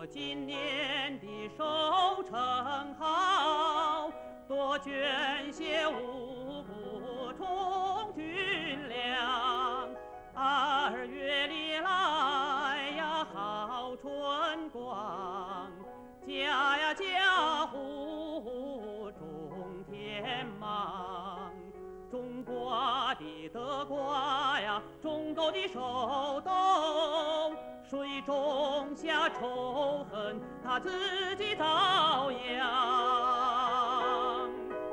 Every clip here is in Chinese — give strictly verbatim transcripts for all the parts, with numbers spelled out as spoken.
今年的收成好，多捐些五谷充军粮。二月里来呀好春光，家呀家户种田忙。种瓜的得瓜呀，种豆的收豆，谁种下仇恨，他自己遭殃。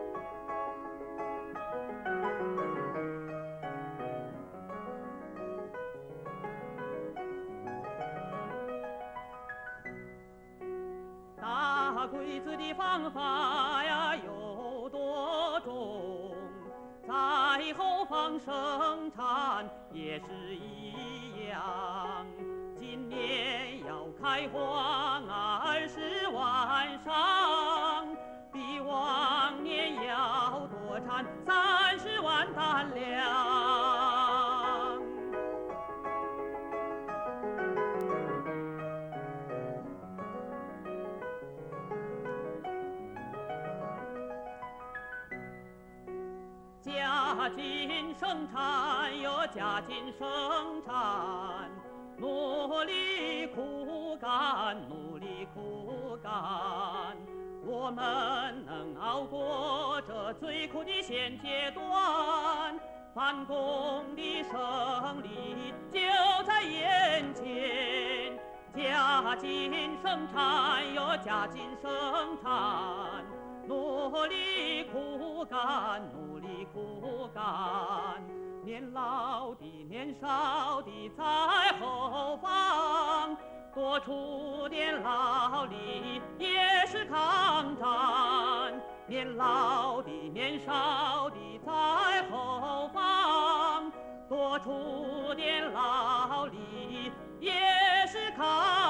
打鬼子的方法呀有多种，在后方生产也是一样。今年要开荒二十万上，比往年要多产三十万担粮。加紧生产哟，加紧生产，努力苦干，努力苦干，我们能熬过这最苦的现阶段，反攻的胜利就在眼前。加紧生产哟，加紧生产，努力苦干，努力苦干，年老的年少的在后方，多出点劳力也是抗战。年老的年少的在后方，多出点劳力也是抗战。